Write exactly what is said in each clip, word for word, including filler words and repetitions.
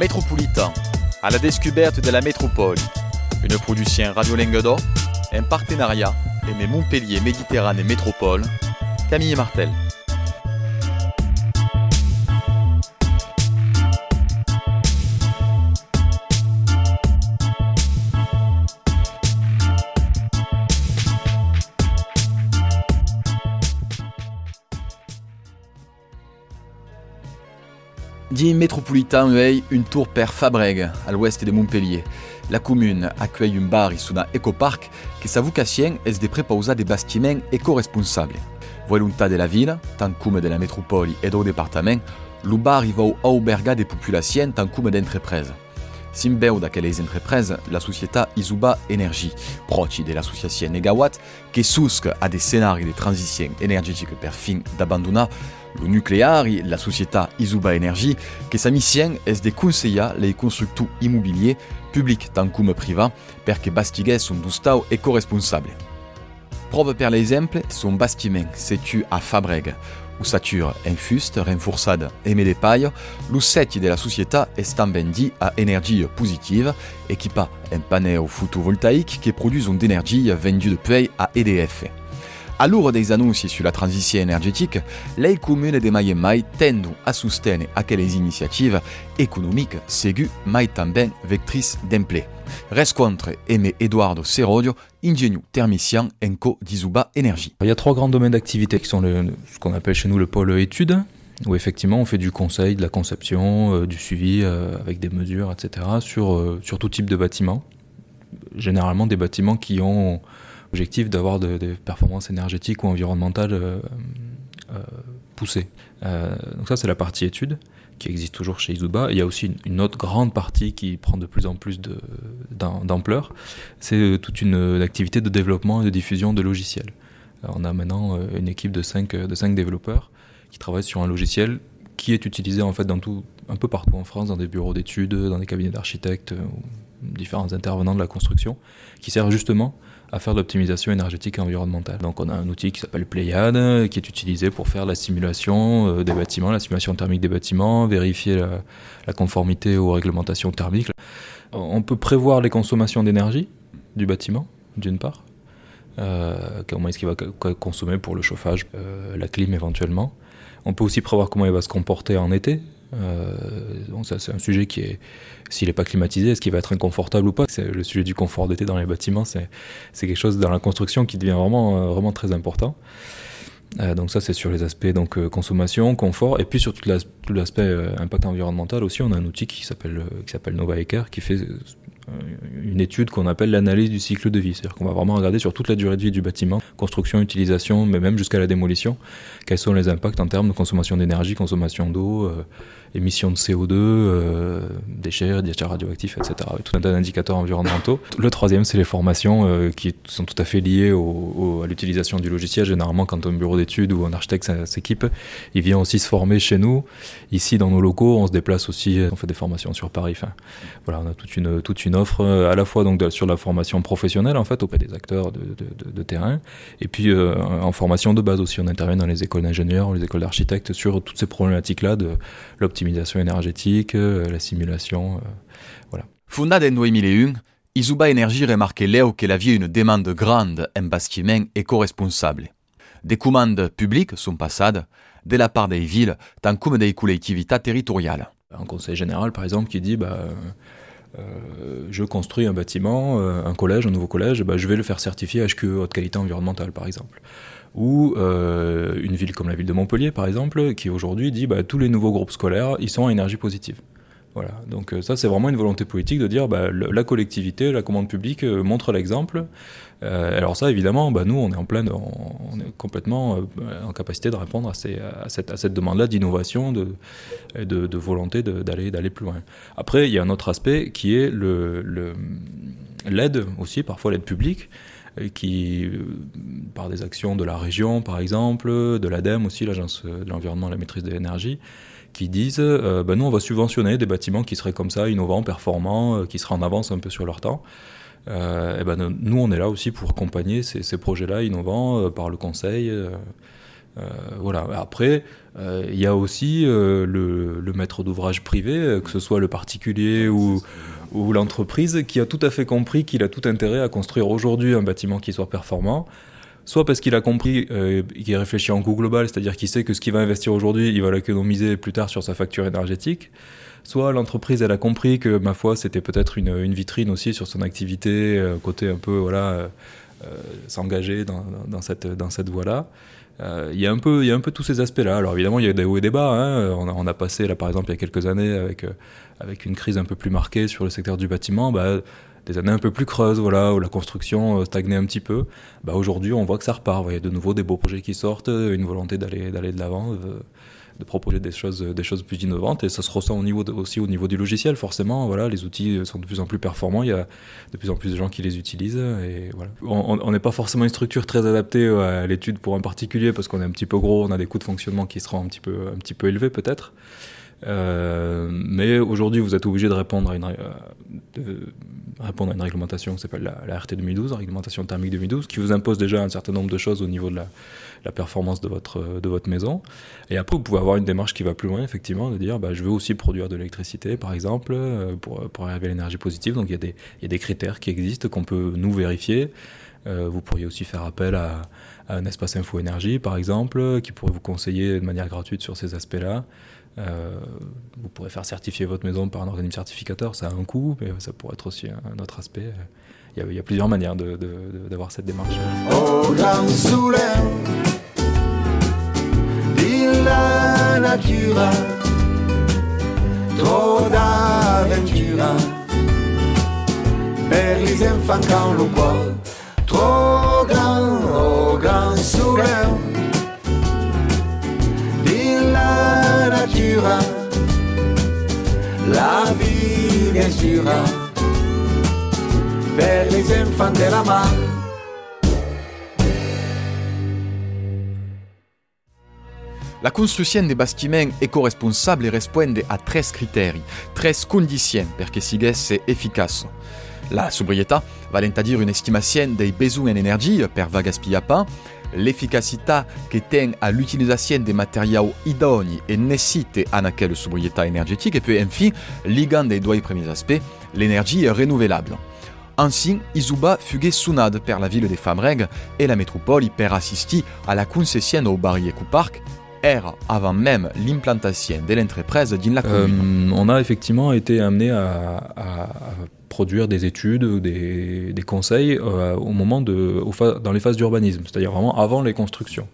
Metropolitan, à la découverte de la métropole. Une production Radio Languedoc, un partenariat avec Montpellier Méditerranée Métropole, Camille Martel. Dit métropolitain est une tour per Fabrègue, à l'ouest de Montpellier. La commune accueille un bar et un écoparc que sa vocation est de préposer des bâtiments éco-responsables. Volonté de la ville, tant comme de la métropole et du département, le bar va albergar des populations tant comme d'entreprises. Simbeu d'aquelles entreprises, la société Isuba Energy, proche de l'association Negawatt, qui sousque à des scénarios de transition énergétique per fin d'abandonner le nucléaire et la société Isuba Energy, que sa mission est de conseiller les constructeurs immobiliers, publics tant comme privés, pour que bastiguer son dostau éco-responsable. Preuve per l'exemple, son bâtiment situé à Fabrègue, où sature un fuste renforcé et met des pailles, le set de la société est vendu à énergie positive, équipé un panneau photovoltaïque qui produit une énergie vendue depuis à E D F. À l'heure des annonces sur la transition énergétique, les communes de mai en mai tendent à soutenir aquelles initiatives économiques segues, mais também vectrices d'emploi. Rescontre Aimé Eduardo Serodio, ingénieur thermicien en co d'Isuba Energy. Il y a trois grands domaines d'activité qui sont le, ce qu'on appelle chez nous le pôle études, où effectivement on fait du conseil, de la conception, euh, du suivi euh, avec des mesures, et cetera sur, euh, sur tout type de bâtiments. Généralement des bâtiments qui ont l'objectif d'avoir des de performances énergétiques ou environnementales euh, euh, poussées. Euh, donc ça c'est la partie études qui existe toujours chez Isuba. Il y a aussi une, une autre grande partie qui prend de plus en plus de, d'ampleur, c'est toute une, une activité de développement et de diffusion de logiciels. Alors on a maintenant une équipe de cinq, de cinq développeurs qui travaillent sur un logiciel qui est utilisé en fait dans tout, un peu partout en France, dans des bureaux d'études, dans des cabinets d'architectes, différents intervenants de la construction, qui sert justement à faire de l'optimisation énergétique et environnementale. Donc on a un outil qui s'appelle Pléiade, qui est utilisé pour faire la simulation des bâtiments, la simulation thermique des bâtiments, vérifier la, la conformité aux réglementations thermiques. On peut prévoir les consommations d'énergie du bâtiment, d'une part, euh, comment est-ce qu'il va consommer pour le chauffage, euh, la clim éventuellement. On peut aussi prévoir comment il va se comporter en été. Euh, donc ça, c'est un sujet qui est, s'il n'est pas climatisé, est-ce qu'il va être inconfortable ou pas? C'est le sujet du confort d'été dans les bâtiments, c'est, c'est quelque chose dans la construction qui devient vraiment, vraiment très important. Euh, donc ça c'est sur les aspects donc, euh, consommation, confort, et puis sur tout, l'as- tout l'aspect euh, impact environnemental aussi, on a un outil qui s'appelle, euh, qui s'appelle Novaeker, qui fait euh, une étude qu'on appelle l'analyse du cycle de vie. C'est-à-dire qu'on va vraiment regarder sur toute la durée de vie du bâtiment, construction, utilisation, mais même jusqu'à la démolition, quels sont les impacts en termes de consommation d'énergie, consommation d'eau, euh, émissions de C O deux, euh, déchets, déchets radioactifs, et cetera. Et tout un tas d'indicateurs environnementaux. Le troisième, c'est les formations euh, qui sont tout à fait liées au, au, à l'utilisation du logiciel. Généralement, quand un bureau d'études ou un architecte s'équipe, il vient aussi se former chez nous. Ici, dans nos locaux, on se déplace aussi, on fait des formations sur Paris. Enfin, voilà, on a toute une, toute une offre à la fois donc, de, sur la formation professionnelle, en fait, auprès des acteurs de, de, de, de terrain, et puis euh, en formation de base aussi. On intervient dans les écoles d'ingénieurs, les écoles d'architectes sur toutes ces problématiques-là de l'optimisation énergétique, euh, la simulation, euh, voilà. Fondada en deux mille un, Isuba Energy remarquait là qu'il y avait une demande grande en bâtiment éco-responsable. Des commandes publiques sont passées de la part des villes tant comme des collectivités territoriales. Un conseil général, par exemple, qui dit bah, euh, je construis un bâtiment, euh, un collège, un nouveau collège, bah, je vais le faire certifier H Q E, haute qualité environnementale, par exemple. Ou euh, une ville comme la ville de Montpellier, par exemple, qui aujourd'hui dit bah, tous les nouveaux groupes scolaires, ils sont à énergie positive. Voilà. Donc euh, ça, c'est vraiment une volonté politique de dire bah, le, la collectivité, la commande publique euh, montre l'exemple. Euh, alors ça, évidemment, bah, nous, on est en pleine, on, on est complètement euh, en capacité de répondre à, ces, à, cette, à cette demande-là d'innovation, de, de, de volonté de, d'aller, d'aller plus loin. Après, il y a un autre aspect qui est le, le, l'aide aussi, parfois l'aide publique, qui, par des actions de la région, par exemple, de l'ADEME aussi, l'Agence de l'environnement et de la maîtrise de l'énergie, qui disent euh, ben nous, on va subventionner des bâtiments qui seraient comme ça, innovants, performants, euh, qui seraient en avance un peu sur leur temps. Euh, et ben, nous, on est là aussi pour accompagner ces, ces projets-là innovants euh, par le conseil, euh, Euh, voilà. Après, il euh, y a aussi euh, le, le maître d'ouvrage privé, que ce soit le particulier ou, ou l'entreprise, qui a tout à fait compris qu'il a tout intérêt à construire aujourd'hui un bâtiment qui soit performant, soit parce qu'il a compris, euh, qu'il réfléchit en coût global, c'est-à-dire qu'il sait que ce qu'il va investir aujourd'hui, il va l'économiser plus tard sur sa facture énergétique, soit l'entreprise, elle a compris que, ma foi, c'était peut-être une, une vitrine aussi sur son activité, euh, côté un peu, voilà, euh, euh, s'engager dans, dans, cette, dans cette voie-là. Euh, il y a un peu, il y a un peu tous ces aspects-là. Alors évidemment, il y a des hauts et des bas. Hein. On a, on a passé là, par exemple, il y a quelques années avec euh, avec une crise un peu plus marquée sur le secteur du bâtiment, bah, des années un peu plus creuses, voilà, où la construction euh, stagnait un petit peu. Bah, aujourd'hui, on voit que ça repart. Il y a de nouveau des beaux projets qui sortent, une volonté d'aller d'aller de l'avant, de, de proposer des choses, des choses plus innovantes, et ça se ressent au niveau de, aussi au niveau du logiciel. Forcément, voilà, les outils sont de plus en plus performants. Il y a de plus en plus de gens qui les utilisent, et voilà. On n'est pas forcément une structure très adaptée à l'étude pour un particulier parce qu'on est un petit peu gros, on a des coûts de fonctionnement qui seront un petit peu, un petit peu élevés peut-être. Euh, mais aujourd'hui, vous êtes obligé de répondre à une, euh, de répondre à une réglementation qui s'appelle la, la R T deux mille douze, la réglementation thermique deux mille douze, qui vous impose déjà un certain nombre de choses au niveau de la, la performance de votre, de votre maison. Et après, vous pouvez avoir une démarche qui va plus loin, effectivement, de dire bah, je veux aussi produire de l'électricité, par exemple, pour, pour arriver à l'énergie positive. Donc il y a des, il y a des critères qui existent qu'on peut nous vérifier. Euh, vous pourriez aussi faire appel à, à un espace info énergie, par exemple, qui pourrait vous conseiller de manière gratuite sur ces aspects-là. Euh, vous pourrez faire certifier votre maison par un organisme certificateur, ça a un coût, mais ça pourrait être aussi un autre aspect. Il y a, il y a plusieurs manières de, de, de, d'avoir cette démarche. Au gran sole di la natura, trop d'avventura per gli enfants quand le cuore trop grand, au gran sole di la natura, la vie bien sûr per les enfants de la mar. La construzione dei bastimenti eco-responsabili risponde a tre criteri, tre condizioni perché siguesse efficace. La sobrietà, vale a dire un'estimazione dei bisogni in energia per va gaspillare pas, l'efficacità che tien a l'utilisation des matériaux idonei e necessite a quelle sobrietà energetica, e poi infine, ligando ai due primi aspetti, l'energia rinnovabile. Ainsi, Isuba fughe sunad per la ville de Fabrègues et la métropole per assister à la concession au barri Ecopark, era avant même l'implantation de l'entreprise dans la commune. Euh, on a effectivement été amené à, à, à produire des études, des, des conseils euh, au moment de, au fa- dans les phases d'urbanisme, c'est-à-dire vraiment avant les constructions.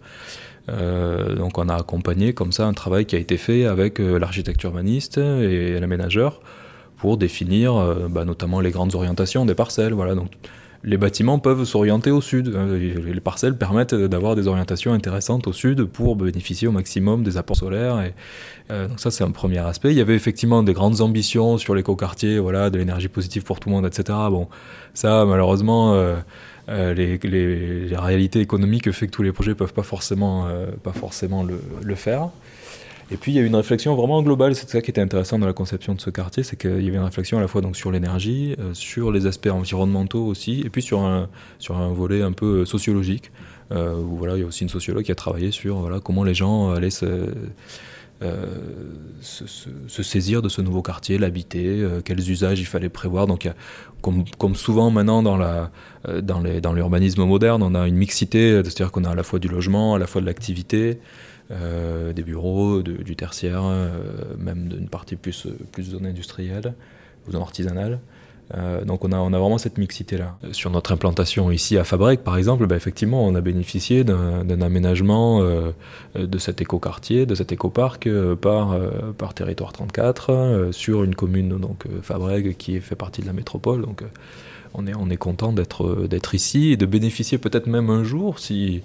Euh, donc on a accompagné comme ça un travail qui a été fait avec euh, l'architecte urbaniste et l'aménageur pour définir euh, bah, notamment les grandes orientations des parcelles. Voilà, donc les bâtiments peuvent s'orienter au sud. Les parcelles permettent d'avoir des orientations intéressantes au sud pour bénéficier au maximum des apports solaires. Et, euh, donc ça, c'est un premier aspect. Il y avait effectivement des grandes ambitions sur l'écoquartier, voilà, de l'énergie positive pour tout le monde, et cetera. Bon, ça, malheureusement, euh, euh, les, les, les réalités économiques fait que tous les projets peuvent pas forcément, euh, pas forcément le, le faire. Et puis il y a eu une réflexion vraiment globale, c'est ça qui était intéressant dans la conception de ce quartier, c'est qu'il y avait une réflexion à la fois donc sur l'énergie, euh, sur les aspects environnementaux aussi, et puis sur un, sur un volet un peu sociologique, euh, où voilà, il y a aussi une sociologue qui a travaillé sur voilà, comment les gens allaient se, euh, se, se, se saisir de ce nouveau quartier, l'habiter, euh, quels usages il fallait prévoir. Donc il y a, comme, comme souvent maintenant dans, la, euh, dans, les, dans l'urbanisme moderne, on a une mixité, c'est-à-dire qu'on a à la fois du logement, à la fois de l'activité, Euh, des bureaux, de, du tertiaire, euh, même d'une partie plus, plus zone industrielle ou zone artisanale. Euh, donc on a, on a vraiment cette mixité-là. Sur notre implantation ici à Fabrègues, par exemple, bah, effectivement, on a bénéficié d'un, d'un aménagement euh, de cet écoquartier, de cet écoparc euh, par, euh, par territoire trente-quatre, euh, sur une commune, donc euh, Fabrègues, qui fait partie de la métropole. Donc, euh, on est, on est content d'être, d'être ici et de bénéficier peut-être même un jour, si,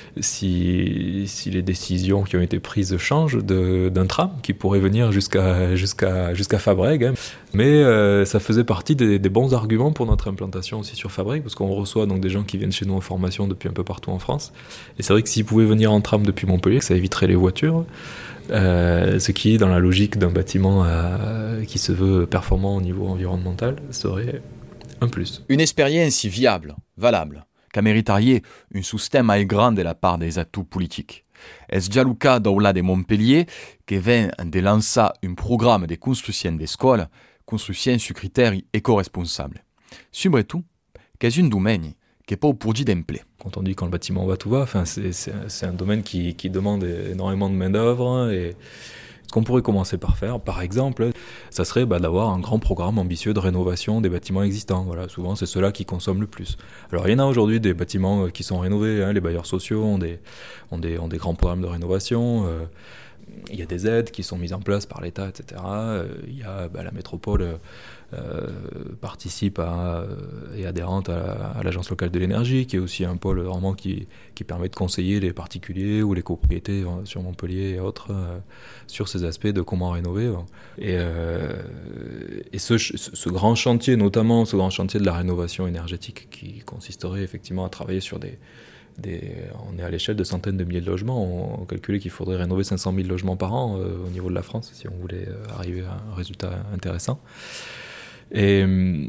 si, si les décisions qui ont été prises changent, de, d'un tram qui pourrait venir jusqu'à, jusqu'à, jusqu'à Fabrègues. Hein. Mais euh, ça faisait partie des, des bons arguments pour notre implantation aussi sur Fabrègues, parce qu'on reçoit donc des gens qui viennent chez nous en formation depuis un peu partout en France. Et c'est vrai que s'ils pouvaient venir en tram depuis Montpellier, ça éviterait les voitures. Euh, ce qui, dans la logique d'un bâtiment euh, qui se veut performant au niveau environnemental, serait un plus. Une expérience viable, valable, qu'a méritarié un soutien mai grand de la part des atouts politiques. Es già le cas d'Aula de Montpellier, qui vient de lancer un programme de construction d'écoles, construction sur critères éco-responsables. Surtout, qu'est un domaine qui n'est pas au pourdu d'emploi. Quand on dit quand le bâtiment va, tout va, enfin, c'est, c'est, c'est un domaine qui, qui demande énormément de main-d'œuvre. Et ce qu'on pourrait commencer par faire, par exemple, ça serait bah, d'avoir un grand programme ambitieux de rénovation des bâtiments existants. Voilà, souvent, c'est ceux-là qui consomment le plus. Alors, il y en a aujourd'hui des bâtiments qui sont rénovés. Hein, les bailleurs sociaux ont des, ont, des, ont des grands programmes de rénovation. Euh, il y a des aides qui sont mises en place par l'État, et cetera. Euh, il y a bah, la métropole euh, participe à, euh, et adhérente à, à l'Agence locale de l'énergie, qui est aussi un pôle vraiment qui, qui permet de conseiller les particuliers ou les copropriétés sur Montpellier et autres euh, sur ces aspects de comment rénover. Et, euh, et ce, ce grand chantier, notamment ce grand chantier de la rénovation énergétique, qui consisterait effectivement à travailler sur des Des, on est à l'échelle de centaines de milliers de logements. On, on calculait qu'il faudrait rénover cinq cent mille logements par an euh, au niveau de la France si on voulait euh, arriver à un résultat intéressant. Et euh,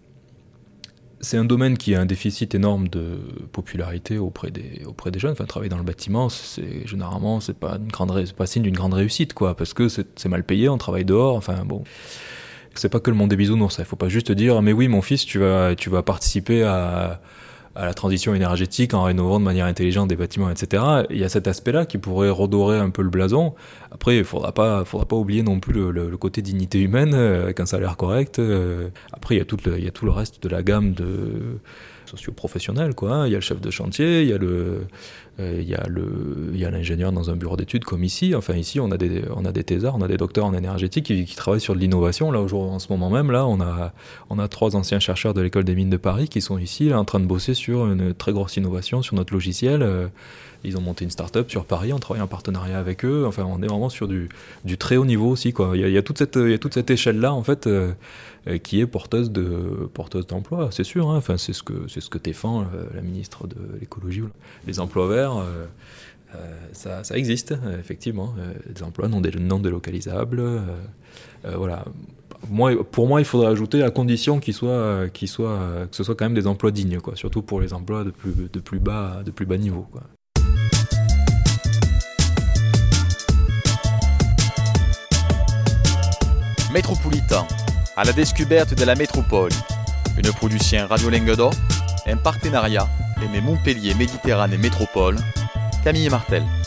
c'est un domaine qui a un déficit énorme de popularité auprès des, auprès des jeunes. Enfin, travailler dans le bâtiment, c'est, généralement, c'est pas, une grande, c'est pas signe d'une grande réussite, quoi, parce que c'est, c'est mal payé, on travaille dehors. Enfin, bon. C'est pas que le monde des bisounours. Il faut pas juste dire, mais oui, mon fils, tu vas, tu vas participer à. à la transition énergétique en rénovant de manière intelligente des bâtiments, et cetera. Il y a cet aspect-là qui pourrait redorer un peu le blason. Après, il ne faudra pas, faudra pas oublier non plus le, le, le côté dignité humaine, avec un salaire correct. Après, il y a tout le, il y a tout le reste de la gamme de socio-professionnels, quoi. Il y a le chef de chantier, il y a le, euh, il y a le, il y a l'ingénieur dans un bureau d'études comme ici. Enfin, ici, on a des, on a des thésards, on a des docteurs en énergétique qui, qui travaillent sur de l'innovation. Là, aujourd'hui, en ce moment même, là, on a, on a trois anciens chercheurs de l'école des mines de Paris qui sont ici, là, en train de bosser sur une très grosse innovation sur notre logiciel. Euh, Ils ont monté une start-up sur Paris, on travaille en partenariat avec eux. Enfin, on est vraiment sur du, du très haut niveau aussi, quoi. Il y a, il y a toute cette, il y a toute cette échelle-là, en fait, euh, qui est porteuse de, porteuse d'emploi, c'est sûr. Hein. Enfin, c'est ce que, c'est ce que défend euh, la ministre de l'écologie. Les emplois verts, euh, euh, ça, ça existe, euh, effectivement. Euh, des emplois non, dél- non délocalisables. Euh, euh, voilà. Moi, pour moi, il faudrait ajouter à condition qu'ils soient, qu'ils soient, que ce soit quand même des emplois dignes, quoi. Surtout pour les emplois de plus, de plus bas, de plus bas niveau, quoi. Métropolitain, à la découverte de la métropole. Une production Radio Languedoc, un partenariat avec Montpellier Méditerranée Métropole, Camille Martel.